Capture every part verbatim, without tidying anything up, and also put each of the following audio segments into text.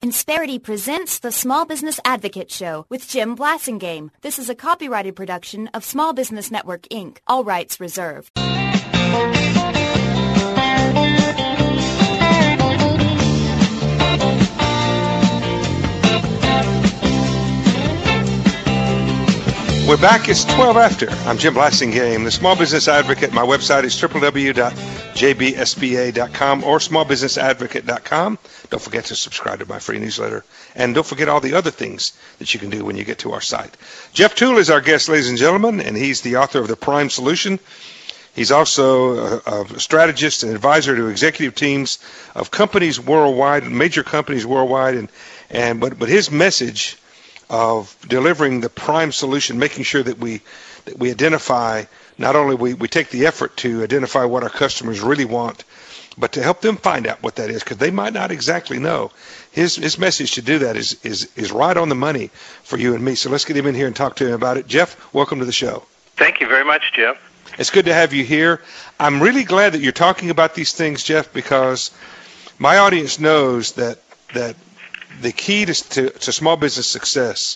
Insperity presents the Small Business Advocate Show with Jim Blasingame. This is a copyrighted production of Small Business Network, Incorporated. All rights reserved. We're back. It's twelve after. I'm Jim Blasingame, the Small Business Advocate. My website is w w w dot j b s b a dot com or small business advocate dot com. Don't forget to subscribe to my free newsletter. And don't forget all the other things that you can do when you get to our site. Jeff Toole is our guest, ladies and gentlemen, and he's the author of The Prime Solution. He's also a, a strategist and advisor to executive teams of companies worldwide, major companies worldwide. And, and but, but his message of delivering the prime solution, making sure that we that we identify, not only we, we take the effort to identify what our customers really want, but to help them find out what that is, because they might not exactly know. His his message to do that is, is, is right on the money for you and me. So let's get him in here and talk to him about it. Jeff, welcome to the show. Thank you very much, Jim. It's good to have you here. I'm really glad that you're talking about these things, Jeff, because my audience knows that that the key to, to, to small business success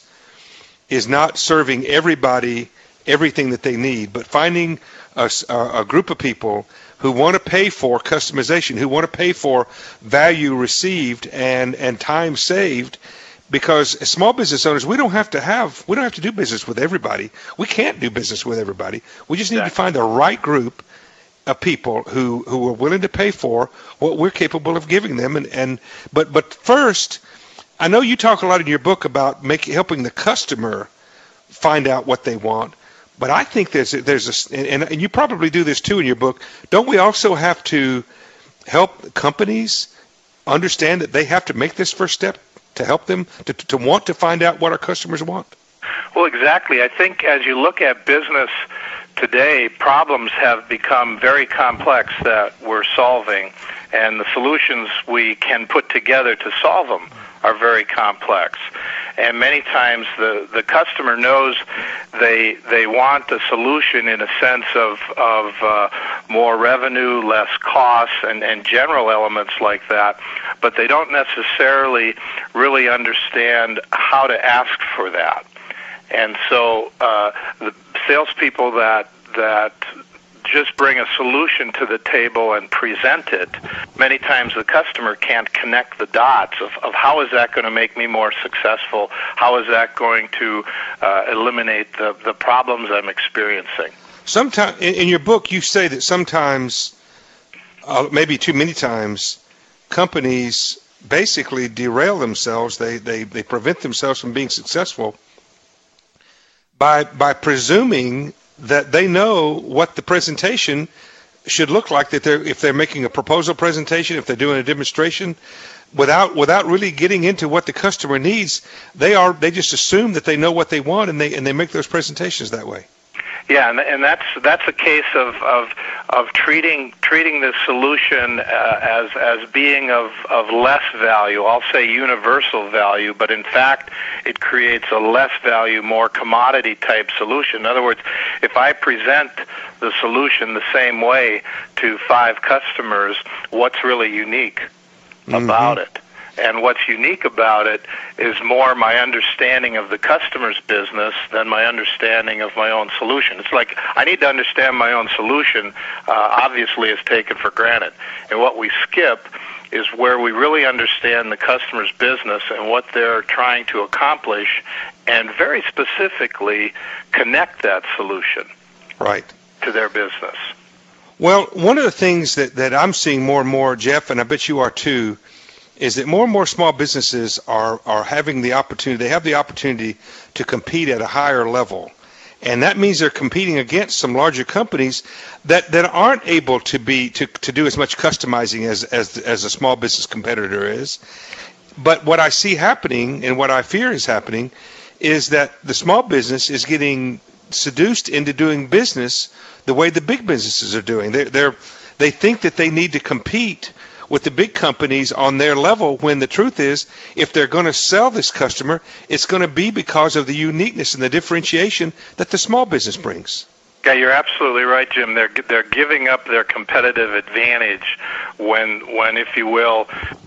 is not serving everybody everything that they need, but finding a, a group of people who want to pay for customization, who want to pay for value received and, and time saved. Because as small business owners, we don't have to have we don't have to do business with everybody. We can't do business with everybody. We just need exactly. to find the right group of people who, who are willing to pay for what we're capable of giving them. And, and but but first, I know you talk a lot in your book about making helping the customer find out what they want, but I think there's a, there's a and, and you probably do this too in your book. Don't we also have to help companies understand that they have to make this first step to help them to to want to find out what our customers want? Well, exactly. I think as you look at business today, problems have become very complex that we're solving, and the solutions we can put together to solve them are very complex. And many times the, the customer knows they they want a solution in a sense of, of uh, more revenue, less costs, and, and general elements like that, but they don't necessarily really understand how to ask for that. And so uh, the salespeople that that just bring a solution to the table and present it, many times the customer can't connect the dots of, of how is that going to make me more successful, how is that going to uh, eliminate the, the problems I'm experiencing. Sometimes in, in your book you say that sometimes, uh, maybe too many times, companies basically derail themselves, they, they, they prevent themselves from being successful by by presuming that they know what the presentation should look like, that they're if they're making a proposal presentation, if they're doing a demonstration, without without really getting into what the customer needs. They are they just assume that they know what they want, and they and they make those presentations that way. Yeah, and, and that's that's a case of of, of treating treating this solution uh, as as being of, of less value. I'll say universal value, but in fact, it creates a less value, more commodity type solution. In other words, if I present the solution the same way to five customers, what's really unique mm-hmm. about it? And what's unique about it is more my understanding of the customer's business than my understanding of my own solution. It's like I need to understand my own solution, uh, obviously is taken for granted. And what we skip is where we really understand the customer's business and what they're trying to accomplish, and very specifically connect that solution right to their business. Well, one of the things that, that I'm seeing more and more, Jeff, and I bet you are too, is that more and more small businesses are, are having the opportunity, they have the opportunity to compete at a higher level. And that means they're competing against some larger companies that, that aren't able to be to, to do as much customizing as, as as a small business competitor is. But what I see happening and what I fear is happening is that the small business is getting seduced into doing business the way the big businesses are doing. They're, they're, they think that they need to compete with the big companies on their level, when the truth is, if they're going to sell this customer, it's going to be because of the uniqueness and the differentiation that the small business brings. Yeah, you're absolutely right, Jim. They're they're giving up their competitive advantage when when, if you will,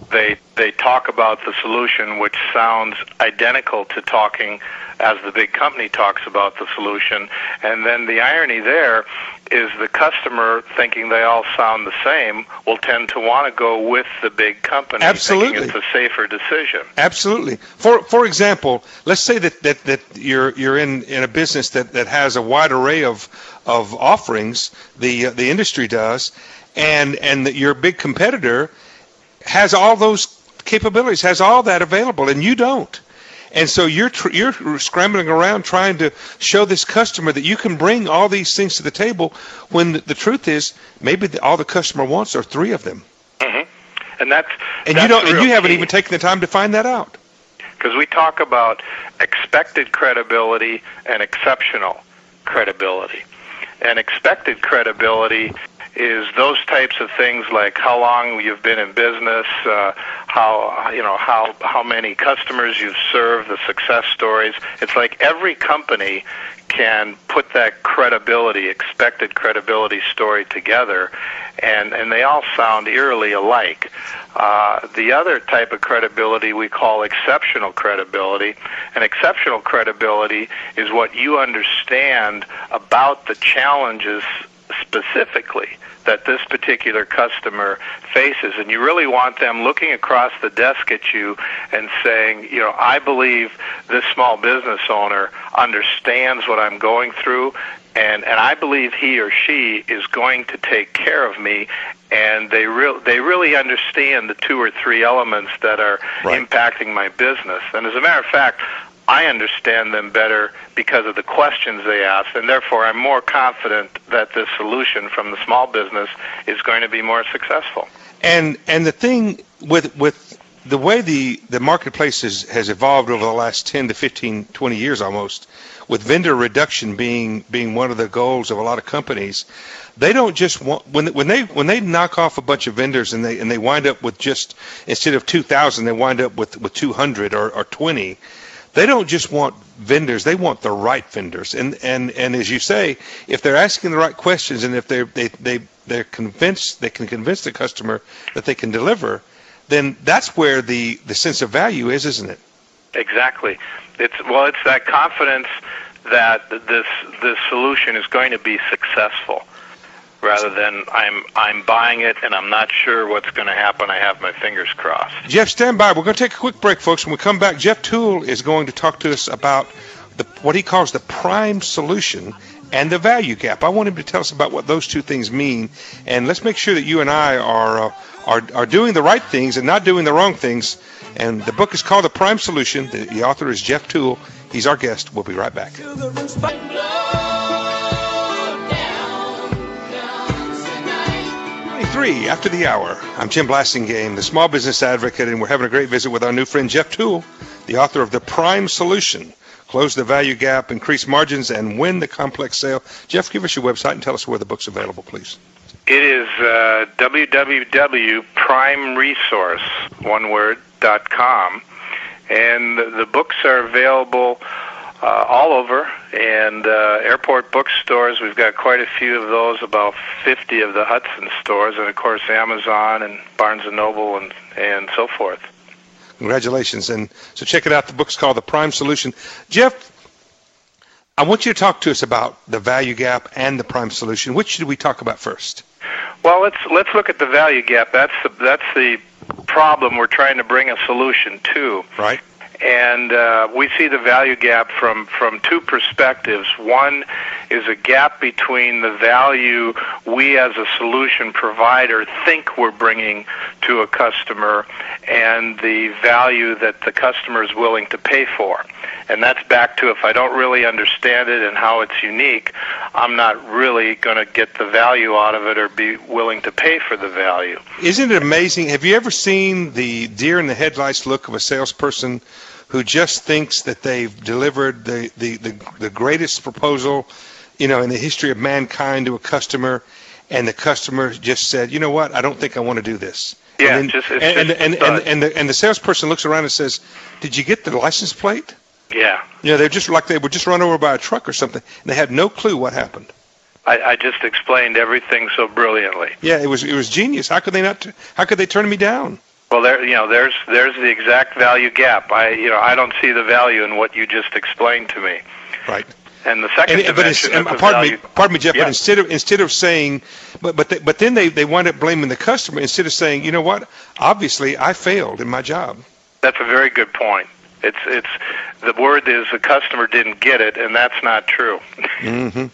they they talk about the solution, which sounds identical to talking as the big company talks about the solution. And then the irony there is the customer, thinking they all sound the same, will tend to want to go with the big company. Absolutely. Thinking it's a safer decision. Absolutely. For for example, let's say that, that, that you're you're in, in a business that, that has a wide array of of offerings, the uh, the industry does, and and that your big competitor has all those capabilities, has all that available, and you don't. And so you're tr- you're scrambling around trying to show this customer that you can bring all these things to the table, when the, the truth is maybe the, all the customer wants are three of them. Mm-hmm. And that's and that's you don't and you haven't key. even taken the time to find that out. Because we talk about expected credibility and exceptional credibility, and expected credibility is those types of things like how long you've been in business, uh, how you know how how many customers you've served, the success stories. It's like every company can put that credibility, expected credibility story together, and and they all sound eerily alike. Uh, the other type of credibility we call exceptional credibility, and exceptional credibility is what you understand about the challenges specifically that this particular customer faces, and you really want them looking across the desk at you and saying, you know, I believe this small business owner understands what I'm going through, and, and I believe he or she is going to take care of me, and they real they really understand the two or three elements that are right. impacting my business. And as a matter of fact, I understand them better because of the questions they ask, and therefore I'm more confident that this solution from the small business is going to be more successful. And and the thing with with the way the, the marketplace has, has evolved over the last ten to fifteen, twenty years almost, with vendor reduction being being one of the goals of a lot of companies, they don't just want when when they when they knock off a bunch of vendors and they and they wind up with just, instead of two thousand, they wind up with, with two hundred or, or twenty. They don't just want vendors; they want the right vendors. And and, and as you say, if they're asking the right questions, and if they're they they they're convinced they can convince the customer that they can deliver, then that's where the, the sense of value is, isn't it? Exactly. It's well, it's that confidence that this this solution is going to be successful, rather than I'm I'm buying it and I'm not sure what's going to happen. I have my fingers crossed. Jeff, stand by. We're going to take a quick break, folks. When we come back, Jeff Toole is going to talk to us about the, what he calls the prime solution and the value gap. I want him to tell us about what those two things mean, and let's make sure that you and I are uh, are are doing the right things and not doing the wrong things. And the book is called The Prime Solution. The, the author is Jeff Toole. He's our guest. We'll be right back. twenty-three after the hour. I'm Jim Blasingame, the small business advocate, and we're having a great visit with our new friend Jeff Toole, the author of The Prime Solution: Close the Value Gap, Increase Margins, and Win the Complex Sale. Jeff, give us your website and tell us where the book's available, please. It is uh, w w w dot prime resource, one word, dot com, and the, the books are available uh, all over, and uh, airport bookstores. We've got quite a few of those, about fifty of the Hudson stores, and of course Amazon and Barnes and Noble and, and so forth. Congratulations. And so check it out. The book's called The Prime Solution. Jeff, I want you to talk to us about the value gap and the prime solution. Which should we talk about first? Well, let's let's look at the value gap. That's the, that's the problem we're trying to bring a solution to. Right. And uh, we see the value gap from, from two perspectives. One is a gap between the value we as a solution provider think we're bringing to a customer and the value that the customer is willing to pay for. And that's back to, if I don't really understand it and how it's unique, I'm not really going to get the value out of it or be willing to pay for the value. Isn't it amazing? Have you ever seen the deer in the headlights look of a salesperson who just thinks that they've delivered the, the, the, the greatest proposal, you know, in the history of mankind to a customer, and the customer just said, you know what, I don't think I want to do this. Yeah, and then, just, it's and, just and, and, and, and, the, and the salesperson looks around and says, did you get the license plate? Yeah. You know, they're just like they were just run over by a truck or something, and they had no clue what happened. I, I just explained everything so brilliantly. Yeah, it was it was genius. How could they not? How could they turn me down? Well, there, you know, there's there's the exact value gap. I, you know, I don't see the value in what you just explained to me. Right. And the second and, dimension but is the pardon value. me, pardon me, Jeff. Yeah. But instead of instead of saying, but but they, but then they they wind up blaming the customer instead of saying, you know what? Obviously, I failed in my job. That's a very good point. It's it's the word is the customer didn't get it, and that's not true. Mm-hmm.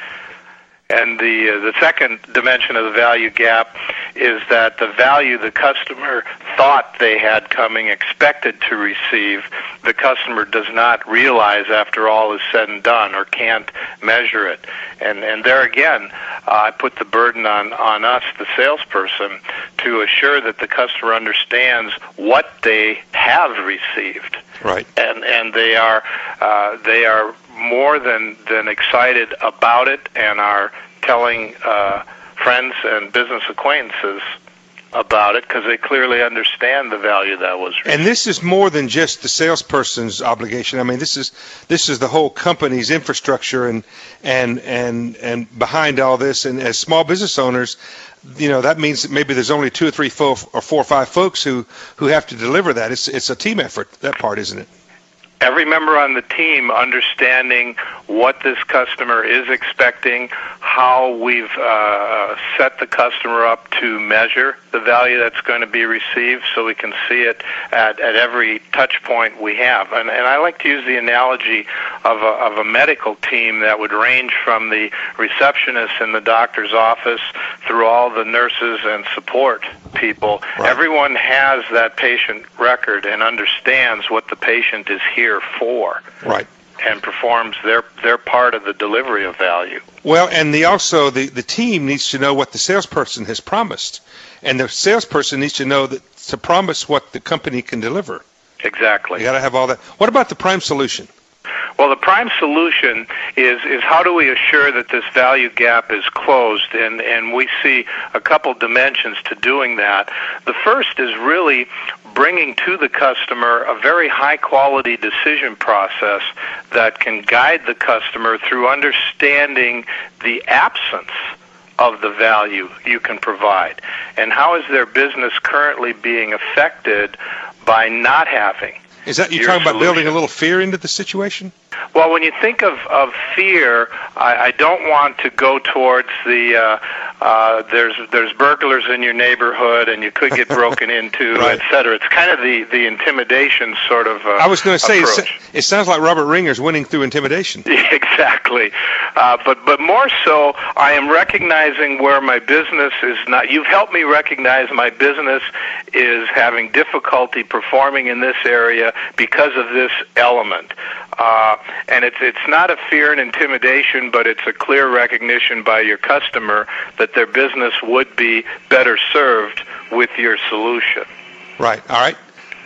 And the uh, the second dimension of the value gap is that the value the customer thought they had coming, expected to receive, the customer does not realize after all is said and done, or can't measure it. And and there again, uh, I put the burden on, on us, the salesperson, to assure that the customer understands what they have received. Right. And and they are uh, they are more than, than excited about it, and are telling uh, friends and business acquaintances about it because they clearly understand the value that was received. And this is more than just the salesperson's obligation. I mean, this is this is the whole company's infrastructure and and and and behind all this. And as small business owners, you know, that means that maybe there's only two or three, four, or four or five folks who who have to deliver that. It's it's a team effort. That part, isn't it? Every member on the team understanding what this customer is expecting, how we've uh, set the customer up to measure the value that's going to be received so we can see it at, at every touch point we have. And, and I like to use the analogy of a, of a medical team that would range from the receptionist in the doctor's office through all the nurses and support people. Right. Everyone has that patient record and understands what the patient is here for, right, and performs their their part of the delivery of value. Well, and the also the the team needs to know what the salesperson has promised, and the salesperson needs to know that to promise what the company can deliver. Exactly. You got to have all that. What about the prime solution? Well, the prime solution is is how do we assure that this value gap is closed, and and we see a couple dimensions to doing that. The first is really bringing to the customer a very high-quality decision process that can guide the customer through understanding the absence of the value you can provide, and how is their business currently being affected by not having. Is that you're your talking about solution. building a little fear into the situation? Well, when you think of, of fear, I, I don't want to go towards the uh, uh, there's there's burglars in your neighborhood and you could get broken into, right. et cetera. It's kind of the, the intimidation sort of uh, I was going to say, approach. it, it sounds like Robert Ringer's winning through intimidation. Exactly. Uh, but, but more so, I am recognizing where my business is not. You've helped me recognize my business is having difficulty performing in this area because of this element. Uh, and it's it's not a fear and intimidation, but it's a clear recognition by your customer that their business would be better served with your solution. Right. All right.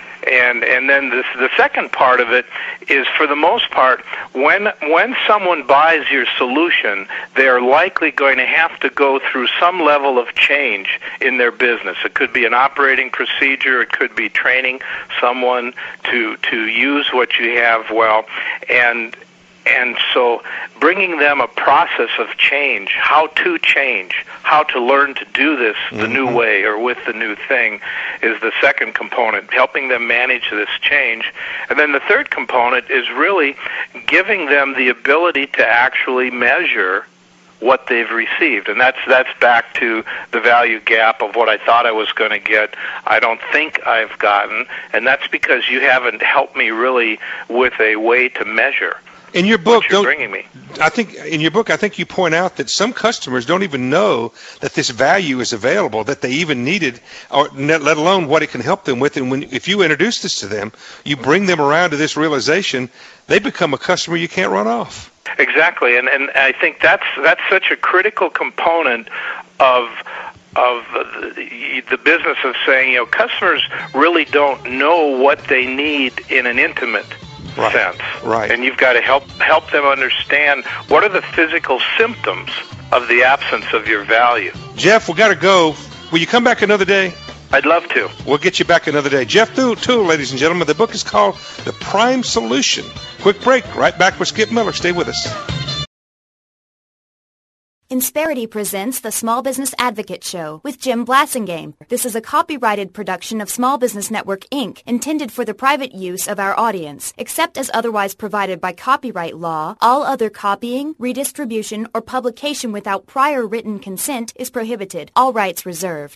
And and then this, the second part of it is, for the most part, when when someone buys your solution, they are likely going to have to go through some level of change in their business. It could be an operating procedure. It could be training someone to to use what you have well. And And so bringing them a process of change, how to change, how to learn to do this the mm-hmm. new way or with the new thing, is the second component, helping them manage this change. And then the third component is really giving them the ability to actually measure what they've received. And that's that's back to the value gap of what I thought I was going to get, I don't think I've gotten. And that's because you haven't helped me really with a way to measure. In your book, you're don't, bringing me. I think in your book, I think you point out that some customers don't even know that this value is available, that they even need it, or let alone what it can help them with. And when if you introduce this to them, you bring them around to this realization, they become a customer you can't run off. Exactly, and and I think that's that's such a critical component of. of the, the business of saying, you know, customers really don't know what they need in an intimate right. sense. Right. And you've got to help help them understand what are the physical symptoms of the absence of your value. Jeff, we got to go. Will you come back another day? I'd love to. We'll get you back another day. Jeff Toole, ladies and gentlemen. The book is called The Prime Solution. Quick break. Right back with Skip Miller. Stay with us. Insperity presents the Small Business Advocate Show with Jim Blasingame. This is a copyrighted production of Small Business Network, Incorporated, intended for the private use of our audience. Except as otherwise provided by copyright law, all other copying, redistribution, or publication without prior written consent is prohibited. All rights reserved.